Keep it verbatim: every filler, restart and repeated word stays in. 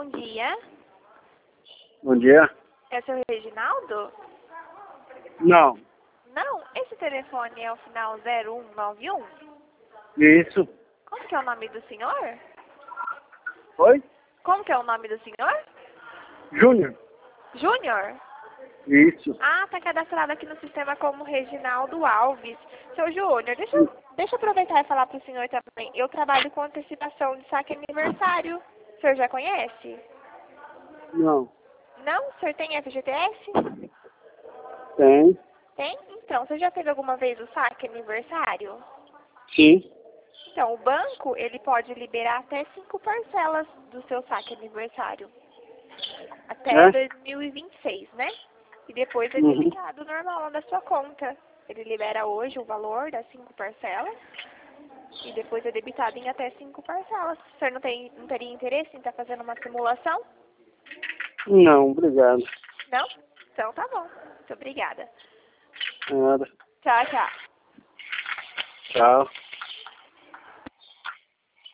Bom dia. Bom dia. É o seu Reginaldo? Não. Não? Esse telefone é o final zero um nove um? Isso. Como que é o nome do senhor? Oi? Como que é o nome do senhor? Júnior. Júnior? Isso. Ah, tá cadastrado aqui no sistema como Reginaldo Alves. Seu Júnior, deixa, eu- deixa eu aproveitar e falar pro senhor também. Eu trabalho com antecipação de saque aniversário. O senhor já conhece? Não. Não? O senhor tem F G T S? Tem. Tem? Então, você já teve alguma vez o saque aniversário? Sim. Então, o banco, ele pode liberar até cinco parcelas do seu saque aniversário. Até É? dois mil e vinte e seis, né? E depois é Uhum. debitado normal na sua conta. Ele libera hoje o valor das cinco parcelas e depois é debitado em até cinco parcelas. O senhor não, tem, não teria interesse em estar fazendo uma simulação? Não, obrigado. Não? Então tá bom. Muito obrigada. Nada. Tchau, tchau. Tchau.